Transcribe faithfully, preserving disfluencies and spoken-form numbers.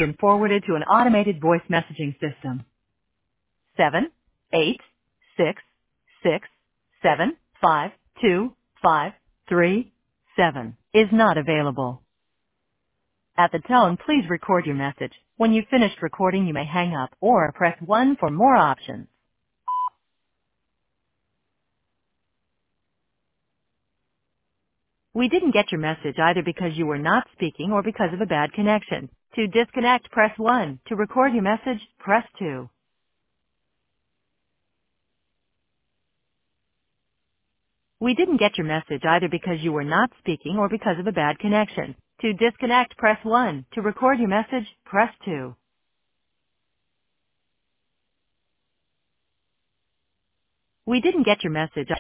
been forwarded to an automated voice messaging system. Seven, eight, six, six, seven, five, two, five, three, seven is not available. At the tone, please record your message. When you've finished recording, you may hang up or press one for more options. We didn't get your message either because you were not speaking or because of a bad connection. To disconnect, press one. To record your message, press two. We didn't get your message either because you were not speaking or because of a bad connection. To disconnect, press one. To record your message, press two. We didn't get your message.